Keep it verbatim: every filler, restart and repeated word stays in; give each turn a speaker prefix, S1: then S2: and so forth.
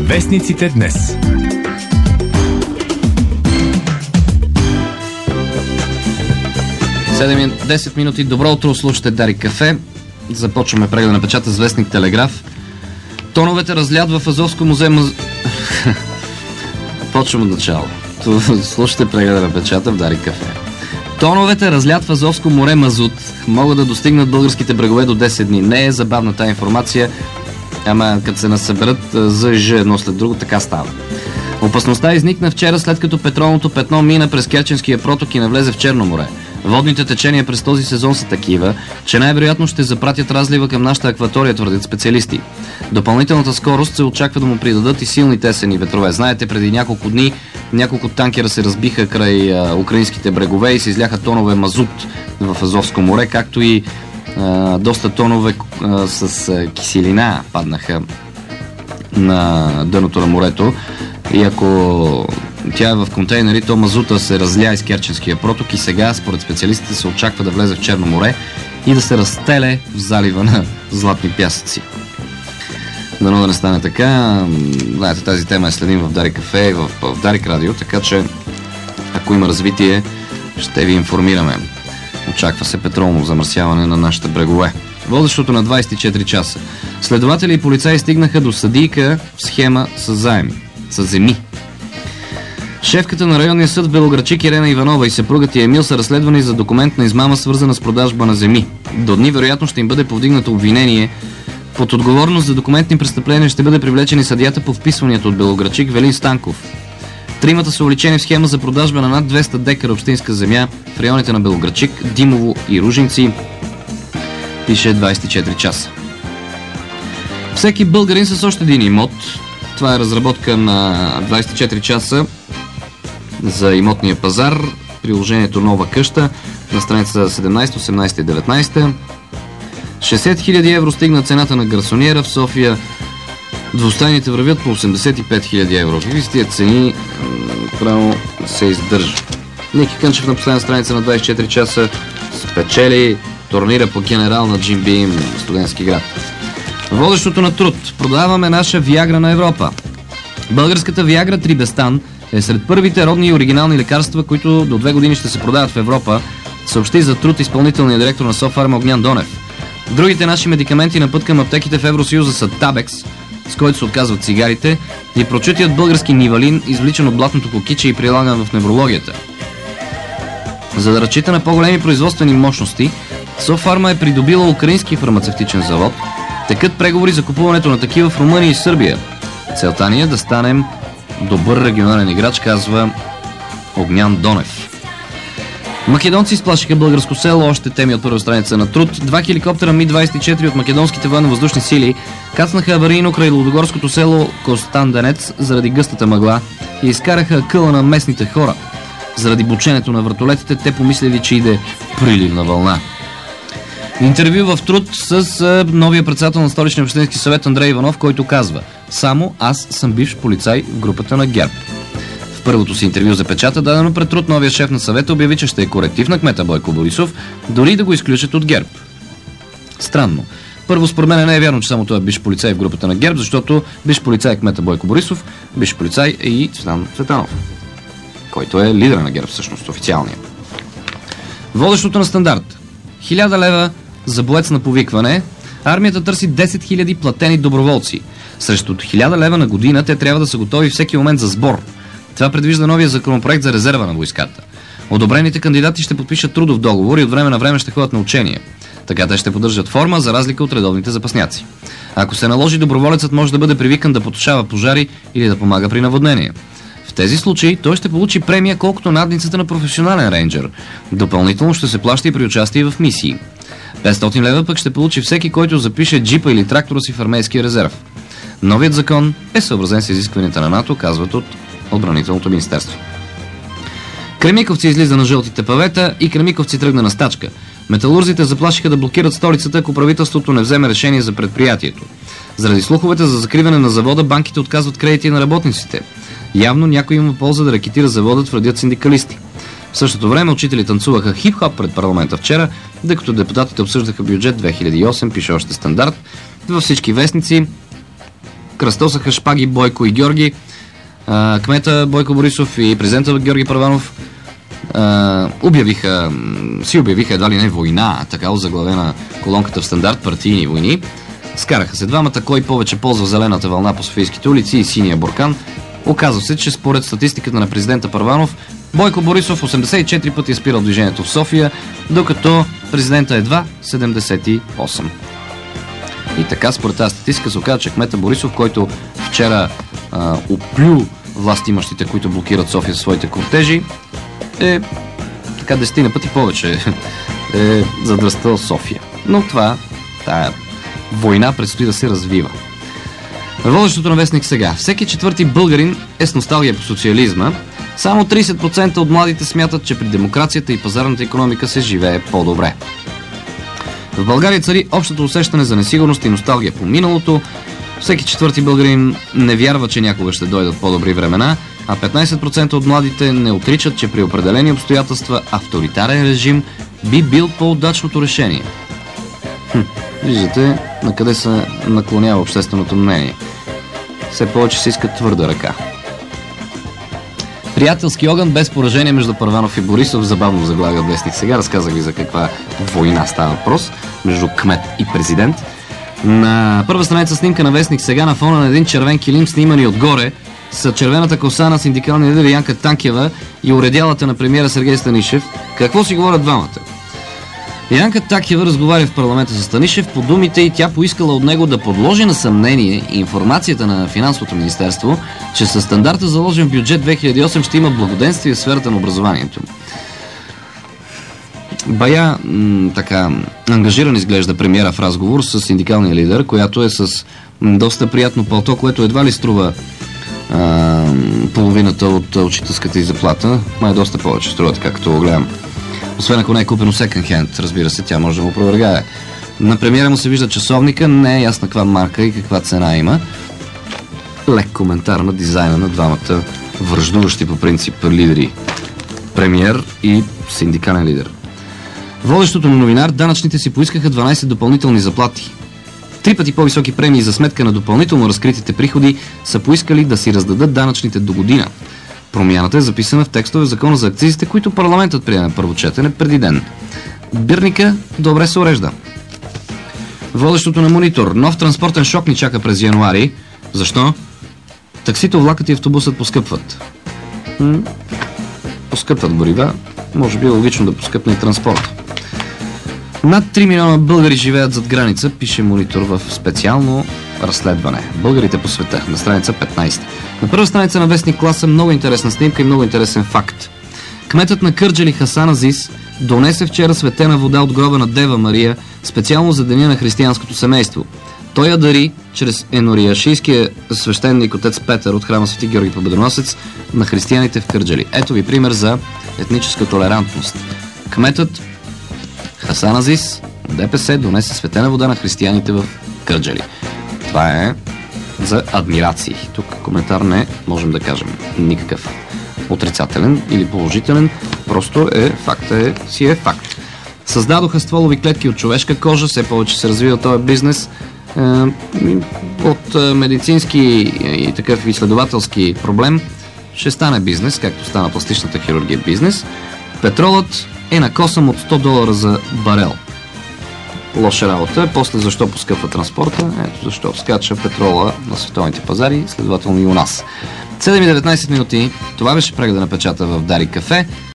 S1: Вестниците днес.
S2: седем и десет минути. Добро утро, слушате Дарик Кафе. Започваме прегледа на печата с вестник Телеграф. Тоновете разлят в Азовско музей маз... Почвам от начало. Слушате прегледа на печата в Дарик Кафе. Тоновете разлят в Азовско море мазут могат да достигнат българските брегове до десет дни. Не е забавна тази информация, ама като се насъберат за Ж едно след друго, така става. Опасността изникна вчера, след като петролното петно мина през Керченския проток и навлезе в Черно море. Водните течения през този сезон са такива, че най-вероятно ще запратят разлива към нашата акватория, твърдят специалисти. Допълнителната скорост се очаква да му придадат и силни тесени ветрове. Знаете, преди няколко дни няколко танкера се разбиха край а, украинските брегове и се изляха тонове мазут в Азовско море, както и а, доста тонове а, с а, киселина паднаха на дъното на морето. И ако тя е в контейнери, то мазута се разля из Керченския проток и сега, според специалистите, се очаква да влезе в Черно море и да се разстеле в залива на Златни пясъци. Дано да не стане така. Знаете, тази тема е следим в Дарик Кафе и в, в Дарик Радио, така че ако има развитие, ще ви информираме. Очаква се петролно замърсяване на нашите брегове. Водещото на двадесет и четири часа. Следователи и полицаи стигнаха до съдийка в схема с заеми, с земи. Шефката на районния съд в Белоградчик Ирена Иванова и съпругът ѝ Емил са разследвани за документна измама, свързана с продажба на земи. До дни вероятно ще им бъде повдигнато обвинение. Под отговорност за документни престъпления ще бъде привлечен и съдията по вписванията от Белоградчик Велин Станков. Тримата са уличени в схема за продажба на над двеста декара общинска земя в районите на Белоградчик, Димово и Ружинци. Пише двадесет и четири часа. Всеки българин с още един имот. Това е разработка на двадесет и четири часа за имотния пазар. Приложението Нова къща на страница седемнадесета, осемнадесета и деветнадесета. шестдесет хиляди евро стигна цената на гарсониера в София. Двустайните вървят по осемдесет и пет хиляди евро. Какви с тия цени право се издържа. Ники Кънчев на последна страница на двадесет и четири часа спечели турнира по генерал на Джим Бим, студентски град. Водещото на труд. Продаваме наша Виагра на Европа. Българската Виагра Трибестан е сред първите родни и оригинални лекарства, които до две години ще се продават в Европа, съобщи за труд изпълнителният директор на Софарма Огнян Донев. Другите наши медикаменти на път към аптеките в Евросъюза са Табекс, с който се отказват цигарите, и прочутият български Нивалин, извличан от блатното кокиче и прилаган в неврологията. За да разчита на по-големи производствени мощности, Софарма е придобила украински фармацевтичен завод. Текат преговори за купуването на такива в Румъния и Сърбия. Целта ни е да станем добър регионален играч, казва Огнян Донев. Македонци изплашиха българско село, още теми от първа страница на труд. Два хеликоптера Ми двадесет и четири от македонските военно-въздушни сили кацнаха аварийно край лудогорското село Костанденец заради гъстата мъгла и изкараха къла на местните хора. Заради бученето на вратолетите те помислили, че иде приливна вълна. Интервю в труд с новия председател на Столичния общински съвет Андрей Иванов, който казва: само аз съм бивш полицай в групата на ГЕРБ. В първото си интервю за печата, дадено пред труд, новия шеф на съвета обяви, че ще е коректив на кмета Бойко Борисов, дори да го изключат от ГЕРБ. Странно. Първо, според мен не е вярно, че само той е бивш полицай в групата на ГЕРБ, защото бивш полицай е кмета Бойко Борисов, бивш полицай е и Цветан Цветанов, който е лидера на ГЕРБ всъщност, официалния. Водещото на Стандарт. Хиляда лева за боец на повикване. Армията търси десет хиляди платени доброволци. Срещу хиляда лева на година те трябва да са готови всеки момент за сбор. Това предвижда новия законопроект за резерва на войската. Одобрените кандидати ще подпишат трудов договор и от време на време ще ходят на учения. Така те ще поддържат форма, за разлика от редовните запасняци. Ако се наложи, доброволецът може да бъде привикан да потушава пожари или да помага при наводнение. В тези случаи той ще получи премия колкото надницата на професионален рейнджер. Допълнително ще се плаща и при участие в мисии. петстотин лева пък ще получи всеки, който запише джипа или трактора си в армейския резерв. Новият закон е съобразен с изискванията на НАТО, казват от Отбранителното министерство. Кремиковци излиза на жълтите павета и Кремиковци тръгна на стачка. Металурзите заплашиха да блокират столицата, ако правителството не вземе решение за предприятието. Заради слуховете за закриване на завода, банките отказват кредити на работниците. Явно някой има полза да рекетира завода, твърдят синдикалисти. В същото време учители танцуваха хип-хоп пред парламента вчера, докато депутатите обсъждаха бюджет две хиляди и осем, пише още Стандарт. Във всички вестници кръстосаха шпаги Бойко и Георги. А, кмета Бойко Борисов и президента Георги Първанов а, обявиха, си обявиха едва ли не война, така озаглавена колонката в Стандарт, партийни войни. Скараха се двамата, кой повече ползва зелената вълна по софийските улици и синия буркан. Оказва се, че според статистиката на президента Първанов, Бойко Борисов осемдесет и четири пъти е спирал движението в София, докато президента едва седемдесет и осем. И така, според тази статистика се оказа, че кмета Борисов, който вчера а, оплю властимащите, които блокират София със своите кортежи, е така десетина пъти повече е задръстал София. Но това, тая война предстои да се развива. Водещото на вестник сега. Всеки четвърти българин е с носталгия по социализма. Само трийсет процента от младите смятат, че при демокрацията и пазарната икономика се живее по-добре. В България цари общото усещане за несигурност и носталгия по миналото. Всеки четвърти българин не вярва, че някога ще дойдат по-добри времена, а петнайсет процента от младите не отричат, че при определени обстоятелства авторитарен режим би бил по-удачното решение. Хм, виждате на къде се наклонява общественото мнение. Все повече се иска твърда ръка. Приятелски огън без поражение между Първанов и Борисов. Забавно заглавия вестник сега. Разказах ви за каква война става въпрос между кмет и президент. На първа страница снимка на вестник сега на фона на един червен килим, снимани отгоре, с червената коса на синдикалния лидер Янка Танкева и уредялата на премиера Сергей Станишев. Какво си говорят двамата? Янка Такева разговаря в парламента с Станишев по думите и тя поискала от него да подложи на съмнение информацията на финансовото министерство, че със стандарта заложен в бюджет две хиляди и осем ще има благоденствие в сферата на образованието. Бая м- така ангажиран изглежда премиера в разговор с синдикалния лидер, която е с м- доста приятно палто, което едва ли струва а, половината от учителската й заплата, май доста повече струва, така като го гледам. Освен ако не е купено second hand, разбира се, тя може да му опровергае. На премиера му се вижда часовника, не е ясна каква марка и каква цена има. Лек коментар на дизайна на двамата връждуващи по принцип лидери. Премиер и синдикален лидер. Водещото на новинар, данъчните си поискаха дванайсет допълнителни заплати. Три пъти по-високи премии за сметка на допълнително разкритите приходи са поискали да си раздадат данъчните до година. Промяната е записана в текстове в закона за акцизите, които парламентът приеме първо четене преди ден. Бирника добре се урежда. Водещото на Монитор. Нов транспортен шок ни чака през януари. Защо? Таксито, влакът и автобусът поскъпват. М- поскъпват горива. Може би е логично да поскъпне и транспорт. Над три милиона българи живеят зад граница, пише Монитор в специално разследване. Българите по света, на страница петнайсета. На първа страница на вестник Класа много интересна снимка и много интересен факт. Кметът на Кърджали Хасан Азис донесе вчера светена вода от гроба на Дева Мария, специално за деня на християнското семейство. Той я дари чрез енорияшийския свещеник отец Петър от храма Свети Георги Победоносец на християните в Кърджали. Ето ви пример за етническа толерантност. Кметът Хасан Азис, ДПС, донесе светена вода на християните в Кърджали. Това е за адмирации. Тук коментар не можем да кажем никакъв отрицателен или положителен. Просто е факт, е, си е факт. Създадоха стволови клетки от човешка кожа, все повече се развива този бизнес. Е, от медицински и такъв изследователски проблем ще стане бизнес, както стана пластичната хирургия бизнес. Петролът е на косъм от сто долара за барел. Лоша работа. После защо поскъпва транспорта? Ето защо скача петрола на световните пазари, следователно и у нас. седем и деветнайсет минути. Това беше прегледа на печата в Дарик кафе.